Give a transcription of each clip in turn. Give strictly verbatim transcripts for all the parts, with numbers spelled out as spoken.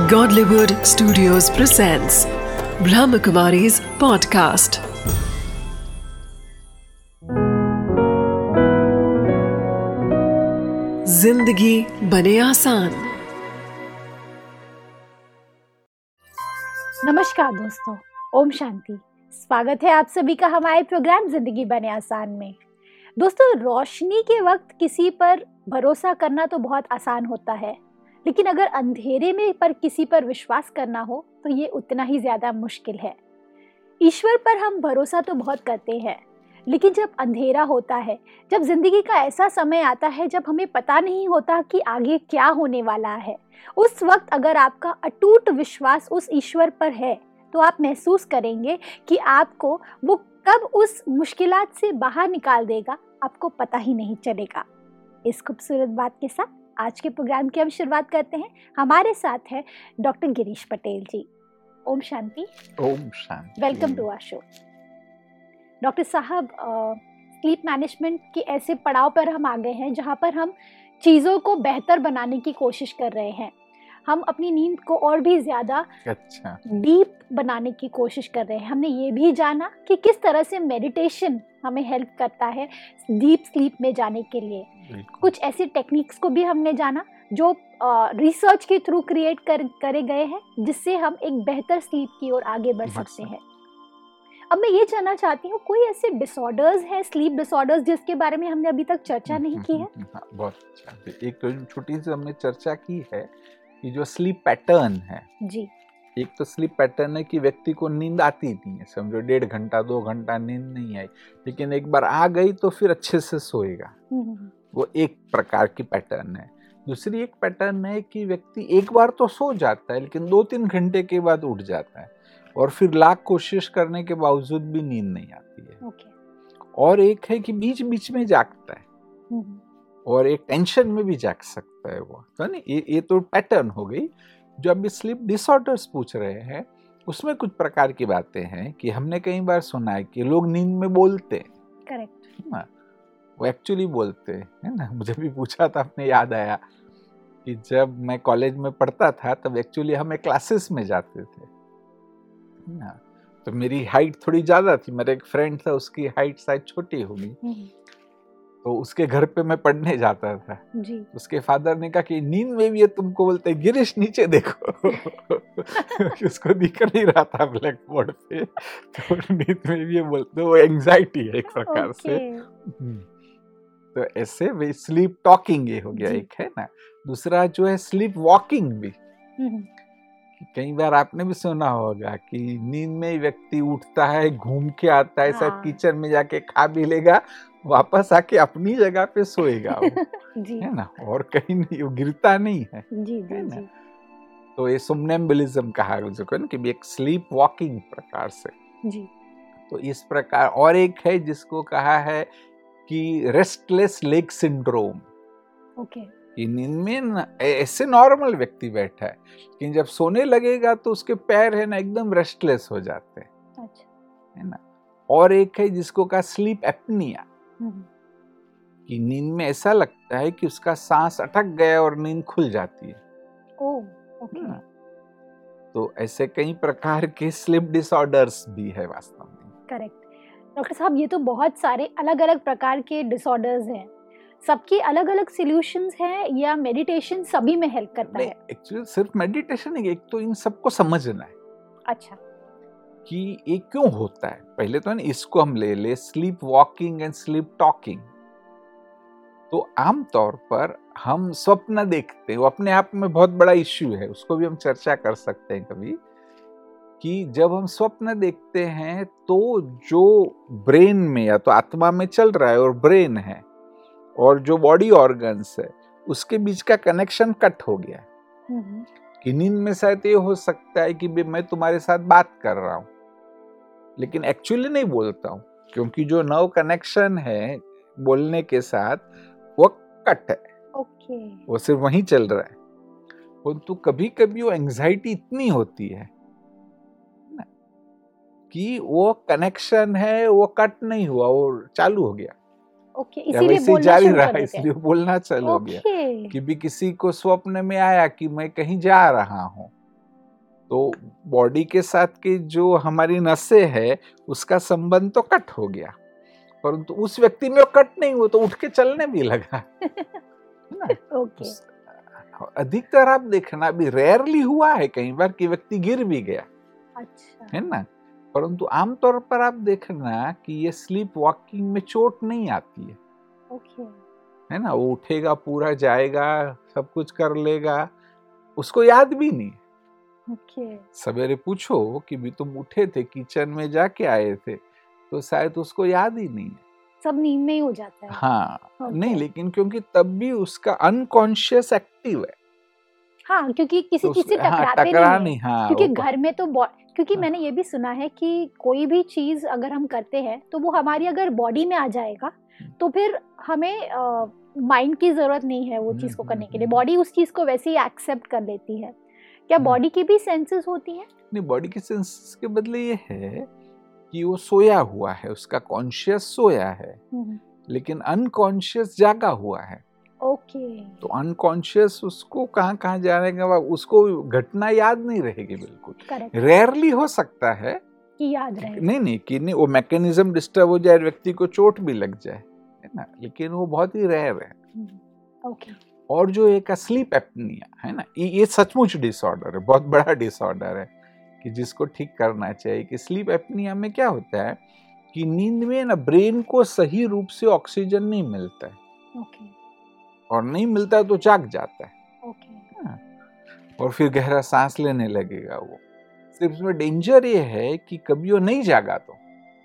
Godlywood Studios presents Brahmakumari's podcast. जिंदगी बने आसान। नमस्कार दोस्तों, ओम शांति। स्वागत है आप सभी का हमारे प्रोग्राम जिंदगी बने आसान में। दोस्तों, रोशनी के वक्त किसी पर भरोसा करना तो बहुत आसान होता है, लेकिन अगर अंधेरे में पर किसी पर विश्वास करना हो तो ये उतना ही ज्यादा मुश्किल है। ईश्वर पर हम भरोसा तो बहुत करते हैं, लेकिन जब अंधेरा होता है, जब जिंदगी का ऐसा समय आता है जब हमें पता नहीं होता कि आगे क्या होने वाला है, उस वक्त अगर आपका अटूट विश्वास उस ईश्वर पर है तो आप महसूस करेंगे कि आपको वो कब उस मुश्किलात से बाहर निकाल देगा, आपको पता ही नहीं चलेगा। इस खूबसूरत बात के साथ आज के प्रोग्राम की हम शुरुआत करते हैं। हमारे साथ है doctor Girish Patel ji. Om Shanti. Om Shanti. Welcome to our show. Doctor साहब, स्लीप मैनेजमेंट के ऐसे पड़ाव पर हम आ गए हैं जहां पर हम चीज़ों को बेहतर बनाने की कोशिश कर रहे हैं। हम अपनी नींद को और भी ज़्यादा अच्छा डीप बनाने की कोशिश कर रहे हैं। हमने ये भी जाना कि किस तरह से मेडिटेशन हमें हेल्प करता है डीप स्लीप में जाने के लिए। कुछ ऐसी टेक्निक्स को भी हमने जाना जो रिसर्च के थ्रू क्रिएट कर करे गए हैं, जिससे हम एक बेहतर स्लीप की ओर आगे बढ़ सकते हैं। अब मैं ये जानना चाहती हूँ, कोई ऐसे डिसऑर्डर्स हैं, स्लीप डिसऑर्डर्स, जिसके बारे में हमने अभी तक चर्चा नहीं की है? हाँ, बहुत अच्छा। एक तो छोटी सी हमने चर्चा की है कि जो स्लीप पैटर्न है जी, एक तो स्लीप पैटर्न है कि व्यक्ति को नींद आती नहीं है, समझो डेढ़ घंटा दो घंटा नींद नहीं आई, लेकिन एक बार आ गई तो फिर अच्छे से सोएगा। वो एक प्रकार की पैटर्न है। दूसरी एक पैटर्न है कि व्यक्ति एक बार तो सो जाता है लेकिन दो तीन घंटे के बाद उठ जाता है और फिर लाख कोशिश करने के बावजूद भी नींद नहीं आती है। ओके। और एक है कि बीच बीच में जागता है और एक टेंशन में भी जाग सकता है वो, तो नहीं, ये ये तो पैटर्न हो गई। जो अभी स्लीप डिसऑर्डर्स पूछ रहे हैं उसमें कुछ प्रकार की बातें हैं कि हमने कई बार सुना है कि लोग नींद में बोलते हैं। करेक्ट। ना, वो एक्चुअली बोलते हैं, है ना। मुझे भी पूछा था, अपने याद आया कि जब मैं कॉलेज में पढ़ता था तब एक्चुअली हमें क्लासेस में जाते थे ना, तो मेरी हाइट थोड़ी ज्यादा थी। मेरा एक फ्रेंड था, उसकी हाइट शायद छोटी होगी, तो उसके घर पे मैं पढ़ने जाता था जी। उसके फादर ने कहा कि नींद में भी ये तुमको बोलते हैं, गिरीश नीचे देखो। उसको दिख नहीं रहा था ब्लैक बोर्ड पे, तो नींद में भी ये बोलते, वो एंजाइटी है एक प्रकार से। तो ऐसे वे स्लीप टॉकिंग ये हो गया एक, है ना। दूसरा जो है स्लीप वॉकिंग भी। कई बार आपने भी सुना होगा कि नींद में व्यक्ति उठता है, घूम के आता है, शायद किचन में जाके खा भी लेगा, वापस आके अपनी जगह पे सोएगा वो, जी। है ना, और कहीं नहीं, वो गिरता नहीं है, जी, जी, है ना। जी। तो ये सोमनेम्बुलिज्म कहा जिसको ना, कि एक स्लीप वॉकिंग प्रकार से। जी। तो इस प्रकार और एक है जिसको कहा है कि रेस्टलेस लेग सिंड्रोम। ओके। कि नींद में ऐसे नॉर्मल व्यक्ति बैठा है, लेकिन जब सोने लगेगा तो उसके पैर है ना एकदम रेस्टलेस हो जाते हैं। अच्छा। है ना। और एक है जिसको कहा स्लीप एप्निया, कि नींद में ऐसा लगता है कि उसका सांस अटक गया और नींद खुल जाती है। Oh, okay. तो ऐसे कई प्रकार के स्लीप डिसऑर्डर्स भी है वास्तव में। करेक्ट। डॉक्टर साहब, ये तो बहुत सारे अलग अलग प्रकार के डिसऑर्डर्स हैं, सबकी अलग अलग सॉल्यूशंस हैं, या मेडिटेशन सभी में हेल्प करता है? एक्चुअली सिर्फ मेडिटेशन नहीं, एक तो इन सबको समझना है। अच्छा। कि ये क्यों होता है। पहले तो ना इसको हम ले ले, sleep walking and sleep talking. तो आमतौर पर हम स्वप्न देखते हैं, वो अपने आप में बहुत बड़ा इश्यू है, उसको भी हम चर्चा कर सकते हैं कभी, कि जब हम स्वप्न देखते हैं तो जो ब्रेन में या तो आत्मा में चल रहा है और ब्रेन है और जो बॉडी ऑर्गन्स है उसके बीच का कनेक्शन कट हो गया है। कि नींद में शायद ये हो सकता है कि मैं तुम्हारे साथ बात कर रहा हूं लेकिन एक्चुअली नहीं बोलता हूं, क्योंकि जो नर्व कनेक्शन है बोलने के साथ वो कट है। ओके। वो सिर्फ वहीं चल रहा है। परंतु कभी कभी वो एंजाइटी इतनी होती है ना कि वो कनेक्शन है वो कट नहीं हुआ, वो चालू हो गया। ओके, इसीलिए बोलना जारी रहा, इसलिए बोलना चालू हो गया। कि भी किसी को स्वप्न में आया कि मैं कहीं जा रहा हूँ तो बॉडी के साथ की जो हमारी नसें है उसका संबंध तो कट हो गया, परंतु उस व्यक्ति में वो कट नहीं हुआ, तो उठ के चलने भी लगा है ना। ओके। अधिकतर आप देखना, अभी रेयरली हुआ है कई बार कि व्यक्ति गिर भी गया, अच्छा। है ना, परंतु आमतौर पर आप देखना कि ये स्लीप वॉकिंग में चोट नहीं आती है। ओके। है ना, वो उठेगा, पूरा जाएगा, सब कुछ कर लेगा, उसको याद भी नहीं। ओके। सवेरे पूछो कि भी तुम उठे थे, किचन में जाके आए थे, तो शायद उसको याद ही नहीं है, सब नींद में ही हो जाता है। हाँ। Okay. नहीं, लेकिन क्योंकि तब भी उसका अनकॉन्शियस एक्टिव है। हाँ, क्योंकि किसी तो चीज से हाँ, टकराते टकरा नहीं, नहीं, है। हाँ, क्योंकि वो- घर में तो बॉ- क्योंकि हाँ। मैंने ये भी सुना है कि कोई भी चीज अगर हम करते हैं तो वो हमारी अगर बॉडी में आ जाएगा तो फिर हमें माइंड की जरूरत नहीं है वो चीज को हम्म, करने के लिए, हम्म, बॉडी उस चीज को वैसे ही एक्सेप्ट कर लेती है। क्या हम्म। बॉडी की भी सेंसेस होती हैं? नहीं, बॉडी के सेंसेस के बदले ये है कि वो सोया हुआ है, उसका कॉन्शियस सोया है, हम्म। लेकिन अनकॉन्शियस जागा हुआ है। ओके। तो अनकॉन्शियस उसको कहाँ कहाँ जाने के बाद उसको घटना याद नहीं रहेगी बिल्कुल। करेक्ट। रेयरली हो सकता है कि याद रहे। नहीं नहीं कि नहीं वो मैकेनिज्म डिस्टर्ब हो जाए, व्यक्ति को चोट भी लग जाए, है ना, लेकिन वो बहुत ही रेयर है। हम्म। ओके। और जो एक स्लीप एप्निया है ना, ये ये सचमुच डिसऑर्डर है, बहुत बड़ा डिसऑर्डर है कि जिसको ठीक करना चाहिए। कि स्लीप एप्निया में क्या होता है कि नींद में ना ब्रेन को सही रूप से ऑक्सीजन नहीं मिलता है, ओके। और नहीं मिलता है तो जाग जाता है। ओके। हाँ, और फिर गहरा सांस लेने लगेगा वो। सिर्फ इसमें डेंजर ये है कि कभी वो नहीं जागा तो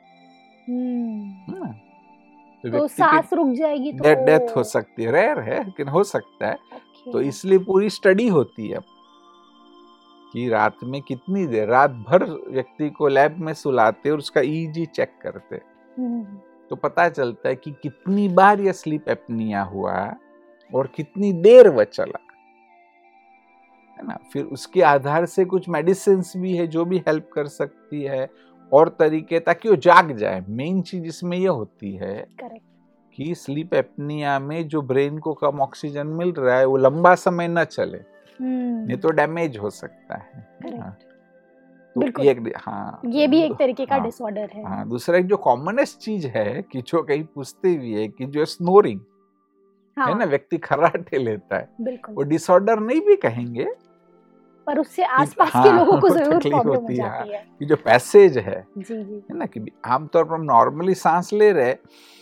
हम्म। हाँ, तो व्यक्ति सांस रुक जाएगी तो डेथ डेथ हो सकती है। रेयर है लेकिन हो सकता है। ओके। तो इसलिए पूरी स्टडी होती है कि रात में कितनी देर, रात भर व्यक्ति को लैब में सुलाते और उसका ईईजी चेक करते, हम्म। तो पता चलता है कि कितनी बार यह स्लीप एप्निया हुआ और कितनी देर वह चला, है ना। फिर उसके आधार से कुछ मेडिसिन भी है जो भी हेल्प कर सकती है, और तरीके, ताकि वो जाग जाए। मेन चीज इसमें यह होती है करेक्ट। कि स्लीप एप्निया में जो ब्रेन को कम ऑक्सीजन मिल रहा है वो लंबा समय न चले, नहीं तो डैमेज हो सकता है। हाँ, तो बिल्कुल। ये एक, हाँ, ये भी एक तरीके का हाँ, डिसऑर्डर है। हाँ। दूसरा एक जो कॉमनेस्ट चीज है कि जो कहीं पूछते भी है कि जो स्नोरिंग हाँ, है ना, व्यक्ति खर्राटे लेता है, बिल्कुल। वो डिसऑर्डर नहीं भी कहेंगे, पर उससे आसपास हाँ, के लोगों को वो जरूर तकलीफ प्रॉब्लम हो होती है, जाती है। कि जो पैसेज है जी जी। है ना, कि आमतौर पर हम नॉर्मली सांस ले रहे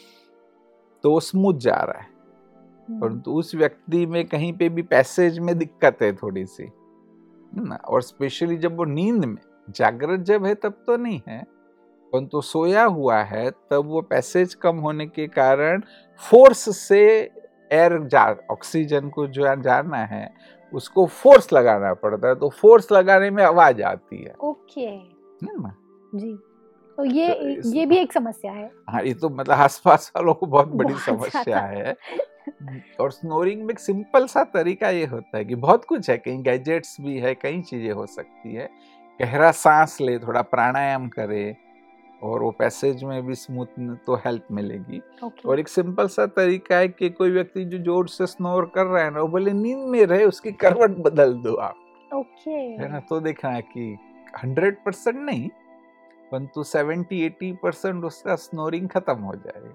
तो वो स्मूथ जा रहा है, हम्म। परंतु उस व्यक्ति में कहीं पे भी पैसेज में दिक्कत है थोड़ी सी, है ना। और स्पेशली जब वो नींद में, जागृत जब है तब तो नहीं है, परंतु तो सोया हुआ है तब वो पैसेज कम होने के कारण फोर्स से एयर जा, ऑक्सीजन को जो जाना है उसको फोर्स लगाना पड़ता है, तो फोर्स लगाने में आवाज आती है, ओके। है ना। जी। तो ये तो इस- ये भी एक समस्या है। हाँ, ये तो मतलब आसपास वालों को बहुत बड़ी बहुत समस्या ज्यादा। है। और स्नोरिंग में एक सिंपल सा तरीका ये होता है कि बहुत कुछ है, कई गैजेट्स भी है, कई चीजें हो सकती है। गहरा सांस ले, थोड़ा प्राणायाम करे, और वो पैसेज में भी स्मूथ तो हेल्प मिलेगी। ओके। और एक सिंपल सा तरीका है कि कोई व्यक्ति जो जोर से स्नोर कर रहा है ना, वो बोले नींद में रहे, उसकी करवट बदल दो आप, ओके। है ना। तो देखना है कि हंड्रेड परसेंट नहीं, परंतु सेवेंटी एटी परसेंट उसका स्नोरिंग खत्म हो जाएगा।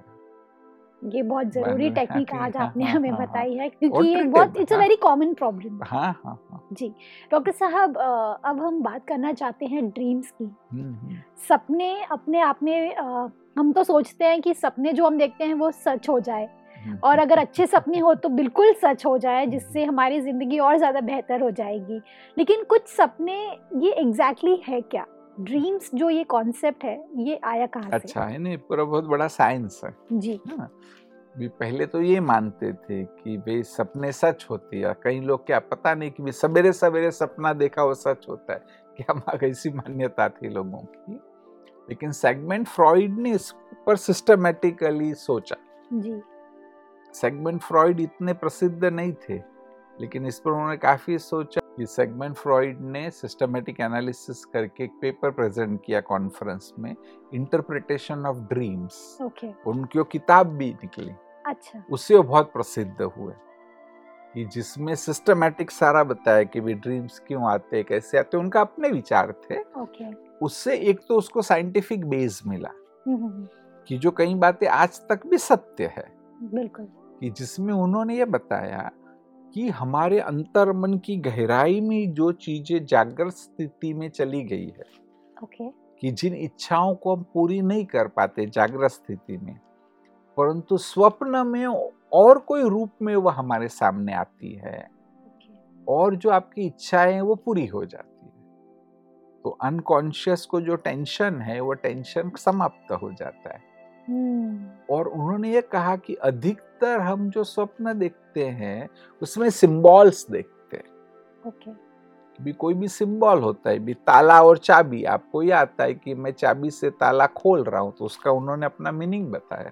ये बहुत जरूरी मैंने- टेक्निक आज हाँ, आपने हाँ, हमें हाँ, हाँ। बताई है, और क्योंकि ये treatable, बहुत इट्स अ हाँ। Very common problem. हाँ हाँ हाँ। जी। डॉक्टर साहब, अ, अब हम बात करना चाहते हैं ड्रीम्स की। हम्म, हम्म, सपने अपने आप में, अ, हम तो सोचते हैं कि सपने जो हम देखते हैं वो सच हो जाए, हम्म, और अगर अच्छे सपने हो तो बिल्कुल सच हो जाए, जिससे हमारी ज़िंदगी और ज़्यादा बेहतर हो जाएगी। लेकिन कुछ सपने, ये एग्जैक्टली है क्या? ड्रीम्स जो ये कॉन्सेप्ट है, ये आया कहाँ से? अच्छा है, नहीं पूरा बहुत बड़ा साइंस है, जी। है ना। भी पहले तो ये मानते थे कि भाई सपने सच होती है। कई लोग क्या पता नहीं कि भी सवेरे सवेरे सपना देखा वो सच होता है, क्या ऐसी मान्यता थी लोगों की। लेकिन सेगमेंट फ्रॉइड ने इस पर सिस्टमेटिकली सोचा। जी। सेगमेंट फ्रॉइड इतने प्रसिद्ध नहीं थे, लेकिन इस पर उन्होंने काफी सोचा। कि सेगमेंट फ्रॉइड ने सिस्टमेटिक एनालिसिस करके एक पेपर प्रेजेंट किया कॉन्फ्रेंस में, इंटरप्रिटेशन ऑफ ड्रीम्स। ओके। उनकी वो किताब भी निकली, अच्छा। उससे वो बहुत प्रसिद्ध हुए। कि जिसमें सिस्टमैटिक सारा बताया कि भी ड्रीम्स क्यों आते, कैसे आते, उनका अपने विचार थे। ओके। उससे एक तो उसको साइंटिफिक बेस मिला हम्म, हम्म, कि जो कई बातें आज तक भी सत्य है, बिल्कुल। कि जिसमें उन्होंने ये बताया कि हमारे अंतर्मन की गहराई में जो चीजें जागृत स्थिति में चली गई है, ओके। कि जिन इच्छाओं को हम पूरी नहीं कर पाते जागृत स्थिति में, परंतु स्वप्न में और कोई रूप में वो हमारे सामने आती है ओके। और जो आपकी इच्छाएं हैं वो पूरी हो जाती है। तो अनकॉन्शियस को जो टेंशन है वो टेंशन समाप्त हो जाता है। हम्म। और उन्होंने ये कहा कि अधिकतर हम जो स्वप्न देखते हैं उसमें सिंबल्स देखते हैं। ओके। भी कोई भी सिंबल होता है, भी ताला और चाबी, आपको ये आता है कि मैं चाबी से ताला खोल रहा हूं, तो उसका उन्होंने अपना मीनिंग बताया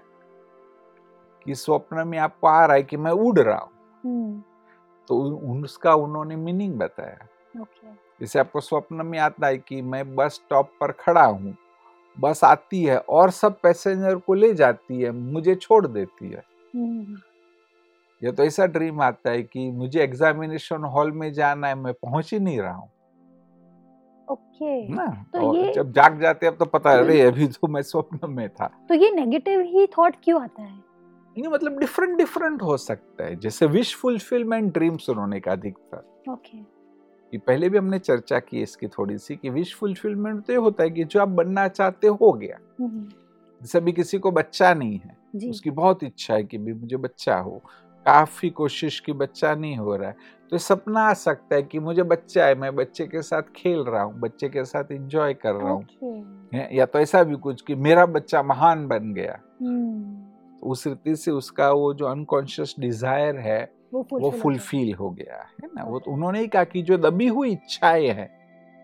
कि स्वप्न में आपको आ रहा है कि मैं उड़ रहा हूं, हम्म। तो उसका उन्होंने मीनिंग बताया। ओके। जैसे आपको स्वप्न में आता है कि मैं बस स्टॉप पर खड़ा हूं, बस आती है और सब पैसेंजर को ले जाती है, मुझे छोड़ देती है। हम्म। या तो ऐसा ड्रीम आता है कि मुझे एग्जामिनेशन हॉल में जाना है, मैं पहुंच ही नहीं रहा हूं ओके। ना। तो और ये जब जाग जाते हैं अब तो पता है अरे अभी तो मैं स्वप्न में था। तो ये नेगेटिव ही थॉट क्यों आता है? ये मतलब डिफरेंट डिफरेंट हो सकता है। जैसे विश फुलफिलमेंट ड्रीम्स उन्होंने कहा अधिकतर, ओके। कि पहले भी हमने चर्चा की इसकी थोड़ी सी, कि विश फुलफिलमेंट तो ये होता है कि जो आप बनना चाहते हो गया। हम्म, जैसे अभी किसी को बच्चा नहीं है, जी। उसकी बहुत इच्छा है कि भी मुझे बच्चा हो, काफी कोशिश की बच्चा नहीं हो रहा है, तो सपना आ सकता है कि मुझे बच्चा है, मैं बच्चे के साथ खेल रहा हूँ, बच्चे के साथ एंजॉय कर रहा हूँ। ओके। या तो ऐसा भी कुछ कि मेरा बच्चा महान बन गया, हम्म। तो उस रीति से उसका वो जो अनकॉन्शियस डिजायर है वो वो fulfill हो फुलफिल हो गया है ना। वो तो Okay. उन्होंने ही कहा कि जो दबी हुई इच्छाएं हैं,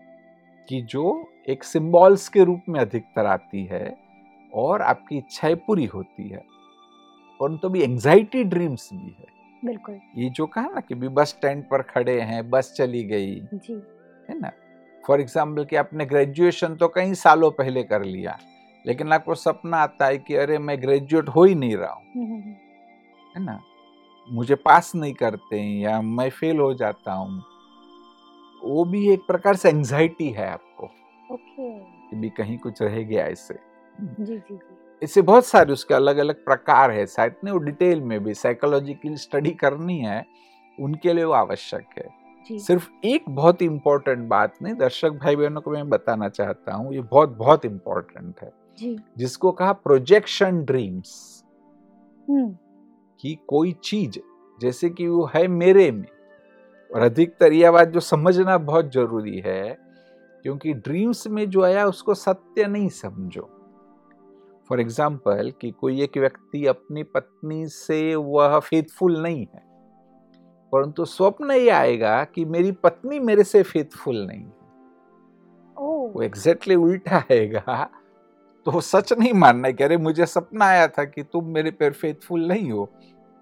कि जो एक सिंबल्स के रूप में अधिकतर आती है और आपकी इच्छाएं पूरी होती है। परंतु तो भी एंजाइटी ड्रीम्स भी है। बिल्कुल। ये जो कहा ना कि भी बस स्टैंड पर खड़े हैं, बस चली गई, जी। है ना। फॉर एग्जाम्पल कि आपने ग्रेजुएशन तो कई सालों पहले कर लिया, लेकिन आपको सपना आता है कि अरे मैं ग्रेजुएट हो ही नहीं रहा हूँ, हम्म, हम्म, है ना, मुझे पास नहीं करते हैं या मैं फेल हो जाता हूँ। वो भी एक प्रकार से एंजाइटी है आपको, ओके। कि भी कहीं कुछ रह गया इससे। जी जी जी। इससे बहुत सारे उसके अलग अलग प्रकार है, शायद नहीं वो डिटेल में भी साइकोलॉजिकल स्टडी करनी है, उनके लिए वो आवश्यक है। जी। सिर्फ एक बहुत इंपॉर्टेंट बात नहीं, दर्शक भाई बहनों को मैं बताना चाहता हूँ, ये बहुत बहुत इंपॉर्टेंट है, जी। जिसको कहा प्रोजेक्शन ड्रीम्स। हम्म। कि कोई चीज जैसे कि वो है मेरे में, और अधिकतर यह बात जो समझना बहुत जरूरी है, क्योंकि ड्रीम्स में जो आया उसको सत्य नहीं समझो। फॉर एग्जाम्पल कि कोई एक व्यक्ति अपनी पत्नी से वह फेथफुल नहीं है, परंतु स्वप्न ये आएगा कि मेरी पत्नी मेरे से फेथफुल नहीं है, ओह। वो एग्जैक्टली उल्टा आएगा। तो वो सच नहीं मानना है कि अरे मुझे सपना आया था कि तुम मेरे पर फेथफुल नहीं हो।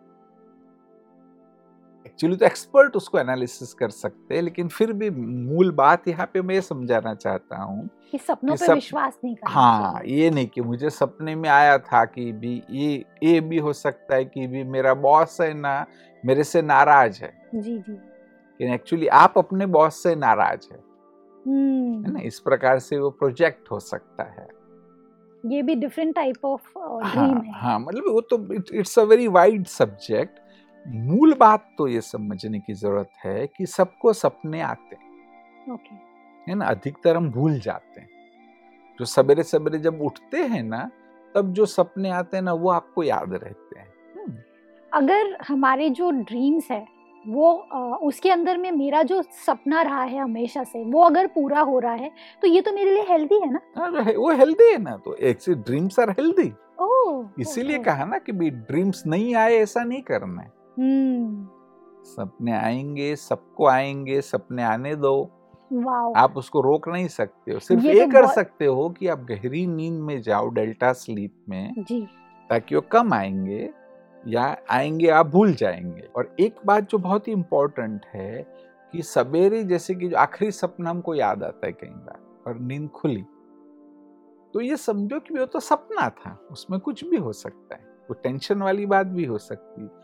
एक्चुअली तो एक्सपर्ट उसको एनालिसिस कर सकते हैं, लेकिन फिर भी मूल बात यहाँ पे मैं समझाना चाहता हूँ कि सपनों कि पे सप... विश्वास नहीं करना हाँ, चाहिए। ये नहीं कि मुझे सपने में आया था कि भी ये ये भी हो सकता है कि भी मेरा बॉस है ना मेरे से नाराज है, जी जी। लेकिन एक्चुअली आप अपने बॉस से नाराज है, है ना। हम्म। इस प्रकार से वो प्रोजेक्ट हो सकता है। ये भी डिफरेंट टाइप ऑफ ड्रीम हाँ है। हाँ, मतलब वो तो it's a very wide subject. मूल बात तो ये समझने की जरूरत है कि सबको सपने आते हैं, ओके। है ना। अधिकतर हम भूल जाते हैं, जो सवेरे सवेरे जब उठते हैं ना, तब जो सपने आते हैं ना वो आपको याद रहते हैं। अगर हमारे जो ड्रीम्स है वो अ, उसके अंदर में मेरा जो सपना रहा है हमेशा से वो अगर पूरा हो रहा है तो ये तो मेरे लिए हेल्दी है ना? हाँ, वो हेल्दी है ना, तो एक से ड्रीम्स आर हेल्दी। ओह, इसीलिए ओके। कहा ना कि भी ड्रीम्स नहीं आए ऐसा नहीं करना है। हम्म। सपने आएंगे, सबको आएंगे, सपने आने दो, वाओ। आप उसको रोक नहीं सकते हो। सिर्फ ये ये तो कर बहुत- सकते हो कि आप गहरी नींद में जाओ, डेल्टा स्लीप में, जी। ताकि वो कम आएंगे, या आएंगे आप भूल जाएंगे। और एक बात जो बहुत ही इंपॉर्टेंट है कि सवेरे जैसे कि जो आखिरी सपना हमको याद आता है कई बार, और नींद खुली, तो ये समझो कि वो तो सपना था, उसमें कुछ भी हो सकता है, वो टेंशन वाली बात भी हो सकती है,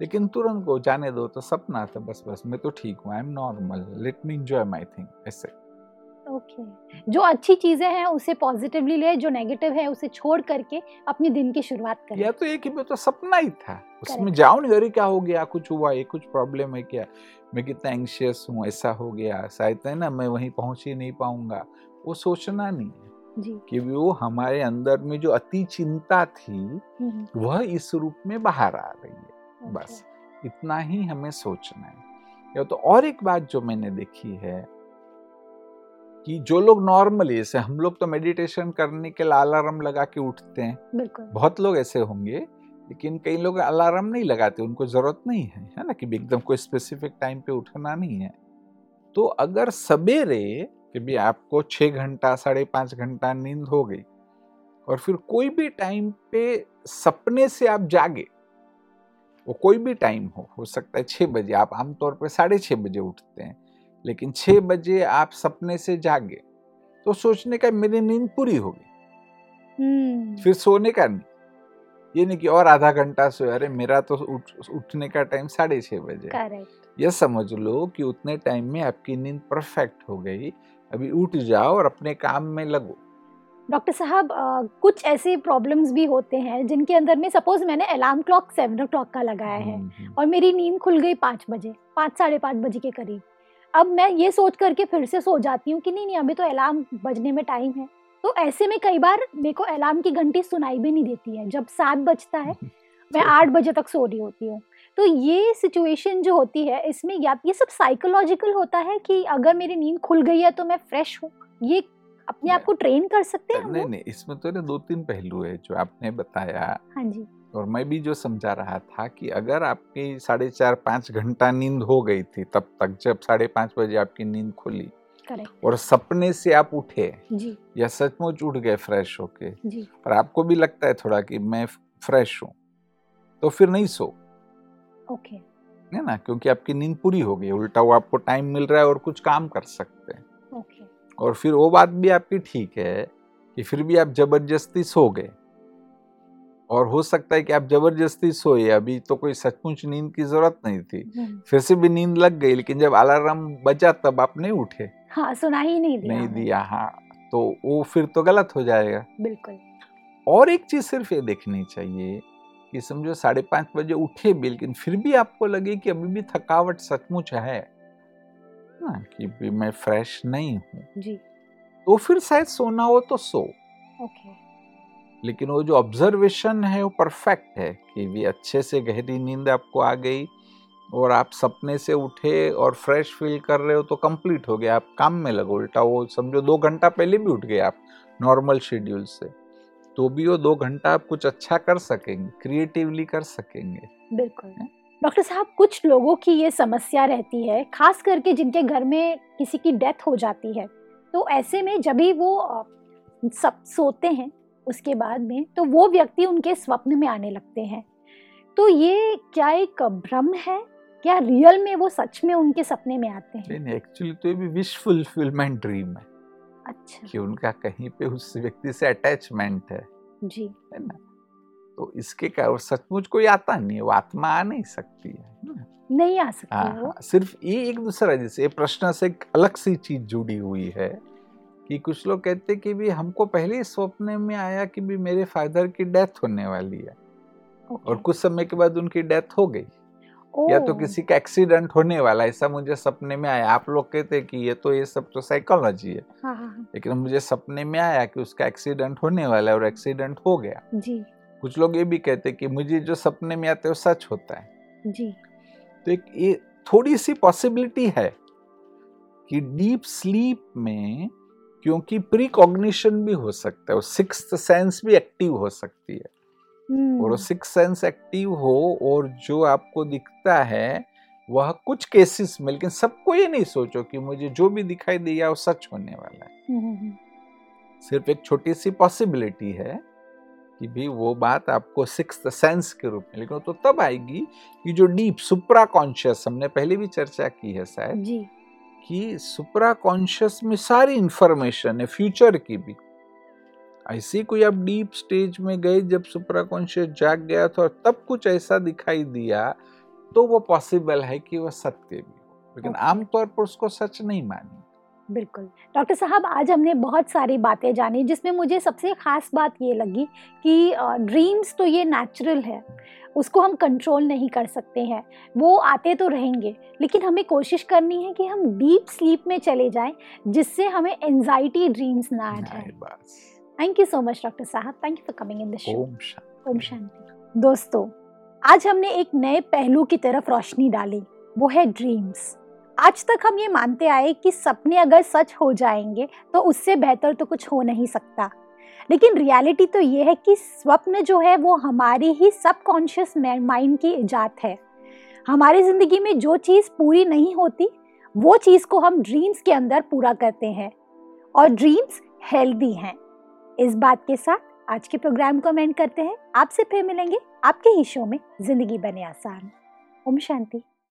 लेकिन तुरंत को जाने दो, तो सपना था, बस बस मैं तो ठीक हूँ, I am normal, let me enjoy my thing, ऐसे। ओके, जो अच्छी चीजें हैं उसे पॉजिटिवली ले, जो नेगेटिव है उसे छोड़ करके अपने दिन की शुरुआत करें। या तो एक ही में तो सपना ही था, उसमें Correct. जाओ नहीं, अरे क्या हो गया, कुछ हुआ, ये कुछ प्रॉब्लम है क्या, मैं कितना एंग्शियस हूँ, ऐसा हो गया, शायद है ना मैं वहीं पहुंच ही नहीं पाऊंगा, वो सोचना नहीं है जी। कि वो हमारे अंदर में जो अति चिंता थी हम्म, वह इस रूप में बाहर आ रही है, Okay. बस इतना ही हमें सोचना है। या तो और एक बात जो मैंने देखी है कि जो लोग नॉर्मली, जैसे हम लोग तो मेडिटेशन करने के लिए अलार्म लगा के उठते हैं, बिल्कुल। बहुत लोग ऐसे होंगे, लेकिन कई लोग अलार्म नहीं लगाते, उनको जरूरत नहीं है, है ना, कि एकदम कोई स्पेसिफिक टाइम पे उठना नहीं है। तो अगर सवेरे कि भी आपको छह घंटा साढ़े पांच घंटा नींद हो गई और फिर कोई भी टाइम पे सपने से आप जागे, वो कोई भी टाइम हो हो सकता है छह बजे, आप आमतौर पर साढ़े छह बजे उठते हैं, लेकिन छह बजे आप सपने से जागे, तो सोचने का मेरी नींद पूरी हो गई, हम्म, फिर सोने का नहीं, ये नहीं कि और आधा घंटा सोए, अरे मेरा तो उठ, उठने का टाइम साढ़े छह बजे। करेक्ट। ये समझ लो कि उतने टाइम में आपकी नींद परफेक्ट हो गई, अभी उठ जाओ और अपने काम में लगो। डॉक्टर साहब, अ, कुछ ऐसे प्रॉब्लम्स भी होते हैं जिनके अंदर में, सपोज मैंने alarm clock seven o'clock का लगाया है हम्म, हम्म। और मेरी नींद खुल गई पाँच बजे, पाँच साढ़े पाँच बजे के करीब। अब मैं ये सोच करके फिर से सो जाती हूँ कि नहीं नहीं अभी तो अलार्म बजने में टाइम है। तो ऐसे में कई बार मेरे को अलार्म की घंटी सुनाई भी नहीं देती है, जब सात बजता है मैं आठ बजे तक सो रही होती हूँ। तो ये सिचुएशन जो होती है, इसमें या ये सब साइकोलॉजिकल होता है कि अगर मेरी नींद खुल गई है तो मैं फ्रेश हूँ, ये अपने आप को ट्रेन कर सकते हैं हम नहीं लोग? नहीं, इसमें तो ना दो तीन पहलू है जो आपने बताया, हाँ जी। और मैं भी जो समझा रहा था कि अगर आपकी साढ़े चार पाँच घंटा नींद हो गई थी तब तक, जब साढ़े पाँच बजे आपकी नींद खुली करेक्ट। और सपने से आप उठे जी या सचमुच उठ गए फ्रेश होके, जी। और आपको भी लगता है थोड़ा कि मैं फ्रेश हूँ, तो फिर नहीं सो, ओके। है ना, क्योंकि आपकी नींद पूरी हो गई, उल्टा वो आपको टाइम मिल रहा है और कुछ काम कर सकते हैं। ओके। और फिर वो बात भी आपकी ठीक है कि फिर भी आप जबरदस्ती सो गए, और हो सकता है कि आप जबरदस्ती सोए, अभी तो कोई सचमुच नींद की जरूरत नहीं थी, हम्म, फिर से भी नींद लग गई, लेकिन जब अलार्म बजा तब आप नहीं उठे, हाँ सुना ही नहीं दिया नहीं हमें। दिया, हाँ, तो वो फिर तो गलत हो जाएगा। बिल्कुल। और एक चीज सिर्फ ये देखनी चाहिए कि समझो साढ़े पांच बजे उठे भी, लेकिन फिर भी आपको लगे कि अभी भी थकावट सचमुच है ना, कि भी मैं फ्रेश नहीं हूँ, जी। तो फिर शायद सोना हो तो सो। ओके। लेकिन वो जो ऑब्जर्वेशन है वो परफेक्ट है कि भी अच्छे से गहरी नींद आपको आ गई और आप सपने से उठे और फ्रेश फील कर रहे हो, तो कंप्लीट हो गया, आप काम में लगो। उल्टा वो समझो दो घंटा पहले भी उठ गए आप नॉर्मल शेड्यूल से, तो भी वो दो घंटा आप कुछ अच्छा कर सकेंगे, क्रिएटिवली कर सकेंगे। बिल्कुल। डॉक्टर साहब, कुछ लोगों की ये समस्या रहती है, खास करके जिनके घर में किसी की डेथ हो जाती है, तो ऐसे में जब भी वो अ, सब सोते हैं उसके बाद में, तो वो व्यक्ति उनके स्वप्न में आने लगते हैं। तो ये क्या एक भ्रम है, क्या रियल में वो सच में उनके सपने में आते हैं? नहीं, एक्चुअली तो ये भी विश फुलफिलमेंट ड्रीम है अच्छा। कि उनका कहीं पे उस व्यक्ति से अटैचमेंट है जी। है ना, तो इसके कारण सचमुच कोई आता नहीं है, वो आत्मा आ नहीं सकती है ना? नहीं आ सकती हाँ, वो। हाँ, सिर्फ ये एक दूसरा, जैसे प्रश्न से एक अलग सी चीज जुड़ी हुई है कि कुछ लोग कहते कि भी हमको पहले ही स्वप्न में आया कि भी मेरे फादर की डेथ होने वाली है, ओके। और कुछ समय के बाद उनकी डेथ हो गई, ओ, या तो किसी का एक्सीडेंट होने वाला, ऐसा मुझे सपने में आया। आप लोग कहते कि ये तो ये सब तो साइकोलॉजी है, हाँ हाँ हाँ। लेकिन मुझे सपने में आया कि उसका एक्सीडेंट होने वाला है और एक्सीडेंट हो गया। जी कुछ लोग ये भी कहते कि मुझे जो सपने में आते हैं वो सच होता है। जी। तो एक ये थोड़ी सी पॉसिबिलिटी है कि डीप स्लीप में, क्योंकि प्री कॉग्निशन भी हो सकता है, सिक्स्थ सेंस भी एक्टिव हो सकती है, और हम्म, सिक्स्थ सेंस एक्टिव हो और जो आपको दिखता है वह कुछ केसेस में, लेकिन सबको ये नहीं सोचो कि मुझे जो भी दिखाई दिया वो सच होने वाला है। हम्म, हम्म, सिर्फ एक छोटी सी पॉसिबिलिटी है कि भी वो बात आपको सिक्स्थ सेंस के रूप में, लेकिन तो तब आएगी कि जो डीप सुप्रा कॉन्शियस, हमने पहले भी चर्चा की है शायद, जी। कि सुप्रा कॉन्शियस में सारी इंफॉर्मेशन है, फ्यूचर की भी। ऐसी कोई आप डीप स्टेज में गए जब सुप्रा कॉन्शियस जाग गया था और तब कुछ ऐसा दिखाई दिया तो वो पॉसिबल है कि वो सत्य भी हो, लेकिन Okay. आमतौर पर उसको सच नहीं मानी। बिल्कुल डॉक्टर साहब, आज हमने बहुत सारी बातें जानी, जिसमें मुझे सबसे खास बात ये लगी कि ड्रीम्स तो ये नेचुरल है, उसको हम कंट्रोल नहीं कर सकते हैं, वो आते तो रहेंगे, लेकिन हमें कोशिश करनी है कि हम डीप स्लीप में चले जाएं, जिससे हमें एंजाइटी ड्रीम्स ना आ जाए। बस। Thank you so much doctor साहब, thank you for coming in the show. Om Shanti. Om Shanti. दोस्तों, आज हमने एक नए पहलू की तरफ रोशनी डाली, वो है ड्रीम्स। आज तक हम ये मानते आए कि सपने अगर सच हो जाएंगे तो उससे बेहतर तो कुछ हो नहीं सकता, लेकिन रियलिटी तो ये है कि स्वप्न जो है वो हमारी ही सबकॉन्शियस माइंड की इजाद है। हमारी ज़िंदगी में जो चीज़ पूरी नहीं होती, वो चीज़ को हम ड्रीम्स के अंदर पूरा करते हैं, और ड्रीम्स हेल्दी हैं। इस बात के साथ आज के प्रोग्राम को एंड करते हैं। आपसे फिर मिलेंगे आपके ही शो में, जिंदगी बने आसान। ओम शांति।